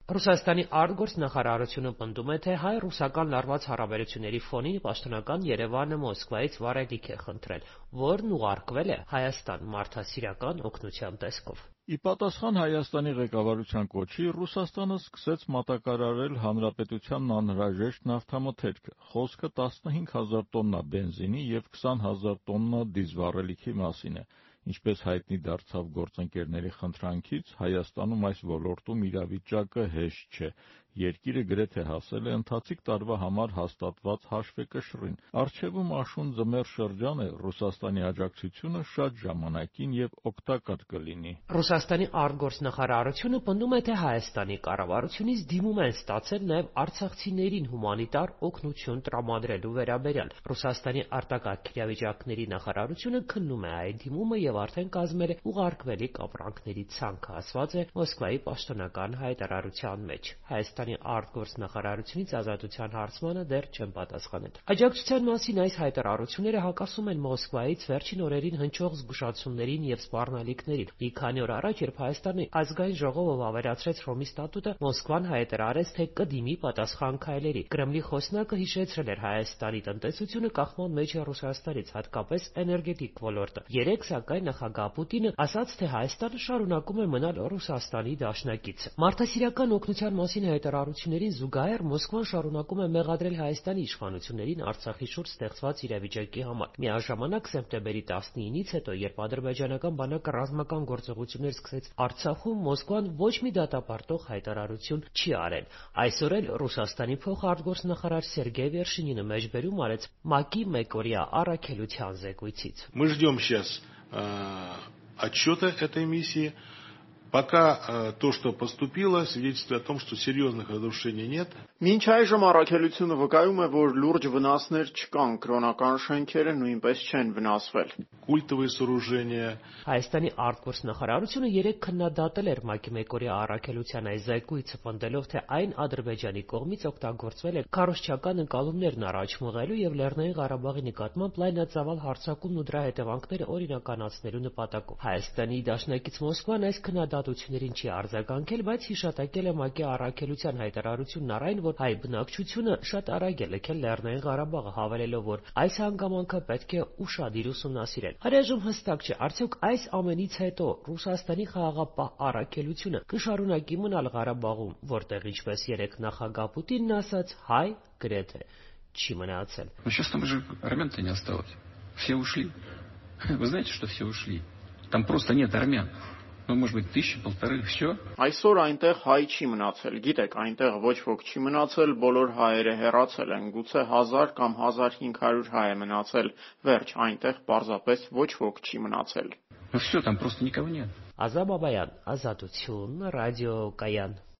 Ռուսաստանի արտգործնախարարությունը պնդում է, թե հայ-ռուսական լարված հարաբերությունների ֆոնին պաշտոնական Երևանը Մոսկվայից վառելիք է խնդրել, որն ուղարկվել է Հայաստան մարդասիրական օգնության տեսքով։ Ի պատասխան Հայաստանի ղեկավարության կոչի, Ռուսաստանը սկսեց մատակարարել հանրապետությանն անհրաժեշտ նավթամթերքը։ Խոսքը 15,000 տոննա բենզինի և 20,000 տոննա դիզվառելիքի մասին է։ Ինչպես հայտնի դարձավ գործընկերների խնդրանքից, Հայաստանում այս ոլորտում իրավիճակը հեշտ չէ։ Երկիրը գրեթե հասել է ընթացիկ տարվա համար հաստատված հաշվեկշռին։ Առջևում աշուն ձմեռ շրջան է, Ռուսաստանի աջակցությունը շատ ժամանակին և օգտակար կլինի։ Ռուսաստանի արտգործնախարարությունը պնդում է, թե Հայաստանի կառավարությունից դիմում են ստացել նաև արցախցիներին հումանիտար օգնություն տրամադրելու վերաբերյալ։ Ռուսաստանի արտակարգ իրավիճակների նախարարությունը քննում է այդ դիմումը և արդեն կազմել է ուղարկվելիք ապրանքների ցանկը, ասված է Մոսկվայի պաշտոնական հայտարարության մեջ։ Հայաստանի արտգործնախարարությունից Ազատության հարցմանը դեռ չեն պատասխանել։ Աջակցության մասին այս հայտարարությունները հակասում են Մոսկվայից վերջին օրերին հնչող զգուշացումներին և սպառնալիքներին։ Մի քանի օր առաջ, երբ Հայաստանի ազգային ժողովը վավերացրեց Հռոմի ստատուտը, Մոսկվան հայտարարեց, թե կդիմի պատասխան քայլերի։ Կրեմլի խոսնակը հիշեցրել էր Հայաստանի տնտեսությունը կախման մեջ է Ռուսաստանից, հատկապես էներգետիկ ոլորտը։ Երեկ, սակայն, նախագահ Պուտինը ասաց, թե Հայաստանը շարունակում է մնալ Ռուսաստանի դաշնակիցը։ Մարդասիրական օգնության մասին հայտարարություններին զուգահեռ Մոսկվան շարունակում է մեղադրել Հայաստանի իշխանություններին Արցախի շուրջ ստեղծված իրավիճակի համար։ Միաժամանակ, սեպտեմբերի 19-ից հետո, երբ ադրբեջանական բանակը ռազմական գործողություններ սկսեց Արցախում, Մոսկվան ոչ մի դատապարտող հայտարարություն չի արել։ Այսօր էլ Ռուսաստանի փոխարտգործնախարար Սերգեյ Վերշինինը մեջբերում արեց ՄԱԿ-ի մեկօրյա առաքելության զեկույցից։ Мы ждем сейчас отчета этой миссии. Пока то, что поступило, свидетельствует о том, что серьезных разрушений нет. Մինչ այժմ առաքելությունը վկայում է, որ լուրջ վնասներ չկան, կրոնական շենքերը նույնպես չեն վնասվել։ Культовые сооружения. Հայաստանի արտգործնախարարությունը երեկ քննադատել էր ՄԱԿ-ի մեկօրյա առաքելության այս զեկույցը, պնդելով, թե այն Ադրբեջանի կողմից օգտագործվել է քարոզչական ընկալումներն առաջ մղելու և Լեռնային Ղարաբաղի նկատմամբ լայնածավալ հարձակումն ու դրա հետևանքները օրինականացնելու նպատակով։ Հայաստանի դաշնակից Մոսկվան այս քննադատություններին չի արձագանքել, բայց հիշատակել է ՄԱԿ-ի առաքելության հայտարարությունն առ այն, որ հայ բնակչությունը շատ արագ է լքել Լեռնային Ղարաբաղը, հավելելով, որ այս հանգամանքը պետք է ուշադիր ուսումնասիրել։ Առայժմ հստակ չէ, արդյոք այս ամենից հետո Ռուսաստանի խաղաղապահ առաքելությունը կշարունակի մնալ Ղարաբաղում, որտեղ, ինչպես երեկ նախագահ Պուտինն ասաց, հայ գրեթե չի մնացել։ Но сейчас там уже армян-то не осталось. Все ушли. Вы знаете, что все ушли? Там просто нет армян. Ну, может быть, 1000-1500, все. Այսօր այնտեղ հայ չի մնացել։ Գիտեք, այնտեղ ոչ ոք չի մնացել, բոլոր հայերը հեռացել են, գուցե 1000 կամ 1500 հայ է մնացել։ Վերջ, այնտեղ պարզապես ոչ ոք չի մնացել։ Ну все, там просто никого нет. Ազատ Բաբայան, Ազատություն, ռադիոկայան։